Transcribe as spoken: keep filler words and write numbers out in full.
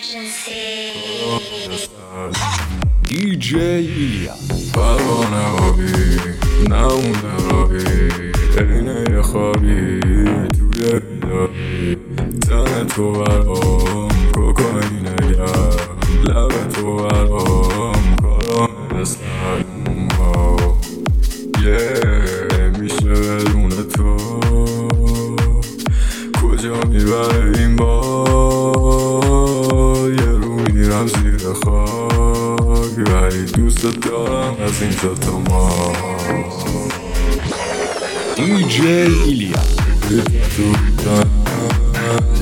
دی جی ایلیا پروانه آبی نمونده راهی اینه خوابی توی بیداری تن تو برام کوکائینه گرم لب تو برام کارامل سرم یه میشه بدون تو کجا میبره این بار یه رو میرم زیر خاک ولی دوست دارم از اینجا تا ما دی جی ایلیا تو